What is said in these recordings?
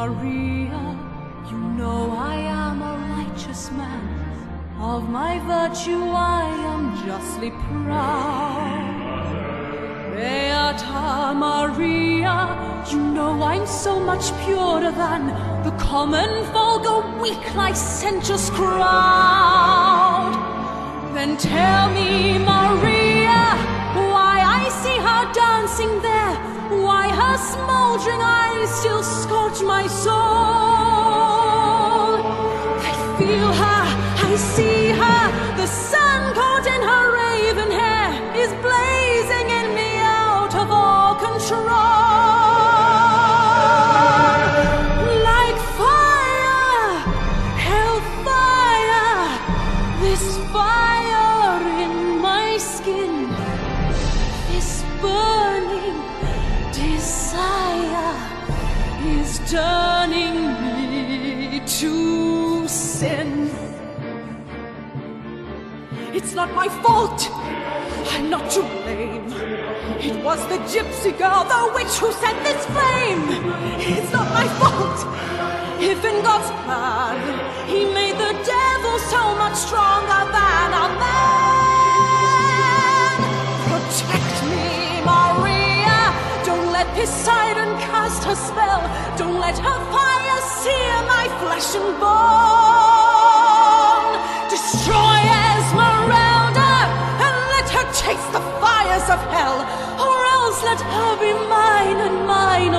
Maria, you know I am a righteous man. Of my virtue I am justly proud. Beata Maria, you know I'm so much purer than the common, vulgar, weak, licentious crowd. Then tell me, Maria, why I see her dancing there, why her smoldering eyes still scorch my soul. I feel her, I see her, the sun caught in her raven hair is blazing in me out of all control. Like fire, hellfire, this fire in my skin, this burning desire is turning me to sin. It's not my fault, I'm not to blame. It was the gypsy girl, the witch, who sent this flame. It's not my fault, if in God's plan he made the devil so much stronger than a man. Protect me, Maria, don't let Poseidon cast her spell. Don't let her fire sear my flesh and bone. Destroy Esmeralda and let her chase the fires of hell, or else let her be mine and mine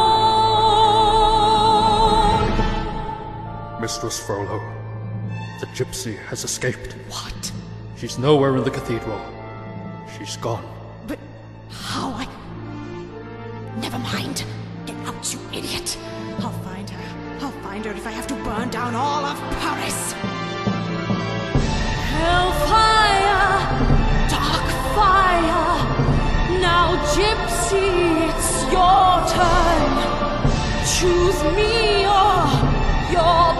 alone. Mistress Frollo, the gypsy has escaped. What? She's nowhere in the cathedral. She's gone. But how? Never mind. Get out, you idiot. I'll find her. I'll find her if I have to burn down all of Paris. Hellfire, dark fire. Now, gypsy, it's your turn. Choose me or your